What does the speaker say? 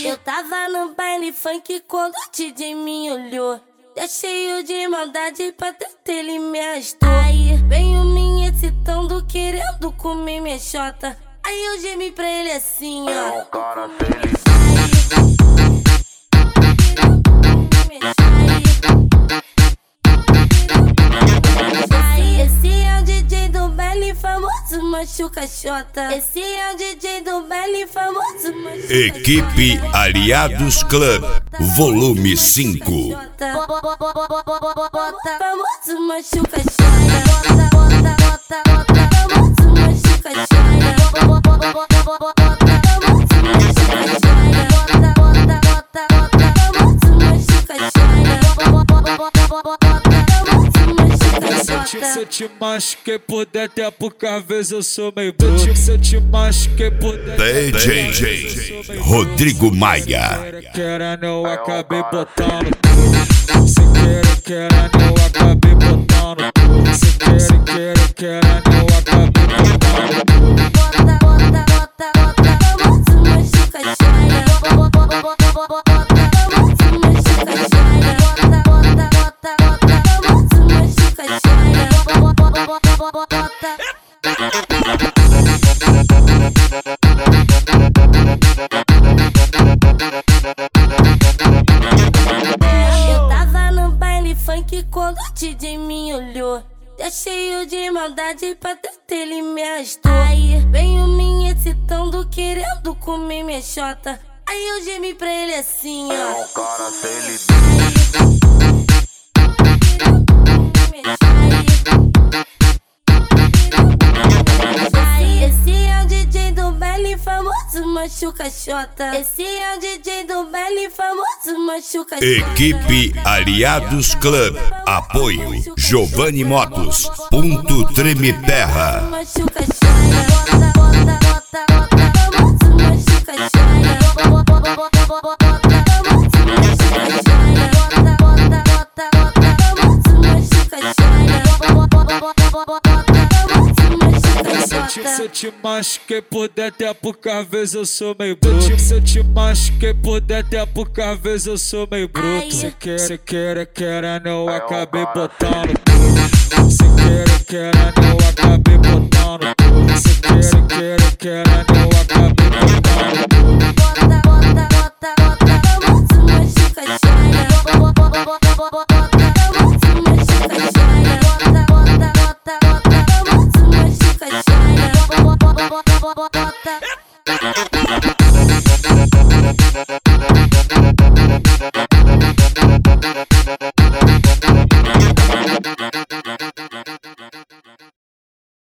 Eu tava no baile funk quando o DJ me olhou. Já cheio de maldade pra tentar ele me arrastou. Aí veio me excitando, querendo comer minha xota. Aí eu gemi pra ele assim, ó. É um cara feliz. Esse é o DJ do baile famoso machuca xota. Esse é o DJ do baile famoso machuca. Equipe Aliados Club, volume 5. Famoso machuca xota. Famoso machuca Se eu te machuquei por dentro é porque às vezes eu sou meio bruto. Se eu te machuquei por dentro DJ Rodrigo Maia. querendo eu acabei botando tudo. Se querendo eu acabei botando tudo. Se querendo eu acabei botando tudo. famoso machuca Eu tava no baile funk quando o DJ me olhou. Já cheio de maldade pra tentar ele me arrastou. Aí veio me excitando, querendo comer minha xota. Aí eu gemi pra ele assim, ó. É um cara feliz. Esse é o DJ do baile famoso machuca xota. Esse é o DJ do baile famoso machuca xota. Equipe Aliados Club, apoio Giovanni Motos, Ponto Treme Terra. Machuca xota. Famoso machuca Se eu te machuquei por dentro é porque às vezes eu sou meio bruto. Se eu te machuquei por dentro é porque às vezes eu sou meio bruto. Se querendo eu acabei botando tudo. Se querendo eu acabei botando tudo. Se querendo eu acabei botando tudo.